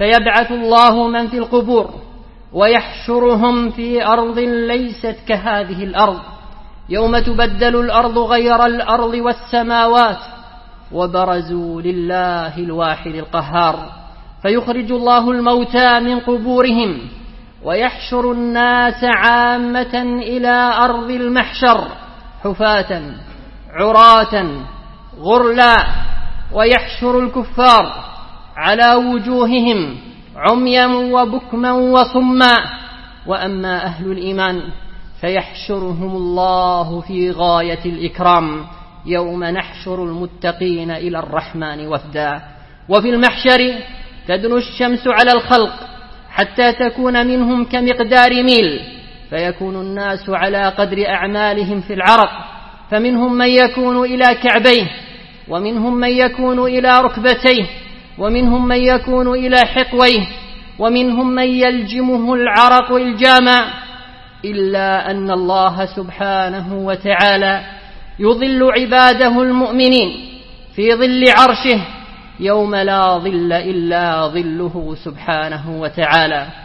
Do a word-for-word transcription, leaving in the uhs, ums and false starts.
فيبعث الله من في القبور ويحشرهم في أرض ليست كهذه الأرض، يوم تبدل الأرض غير الأرض والسماوات، وبرزوا لله الواحد القهار، فيخرج الله الموتى من قبورهم ويحشر الناس عامة إلى أرض المحشر حفاة عراة غرلا، ويحشر الكفار على وجوههم عميا وبكما وصما، وأما أهل الإيمان فيحشرهم الله في غاية الإكرام يوم نحشر المتقين إلى الرحمن وفدا. وفي المحشر تدنو الشمس على الخلق حتى تكون منهم كمقدار ميل، فيكون الناس على قدر أعمالهم في العرق، فمنهم من يكون إلى كعبيه، ومنهم من يكون إلى ركبتيه، ومنهم من يكون إلى حقويه، ومنهم من يلجمه العرق الجاما، إلا أن الله سبحانه وتعالى يظل عباده المؤمنين في ظل عرشه يوم لا ظل إلا ظله سبحانه وتعالى.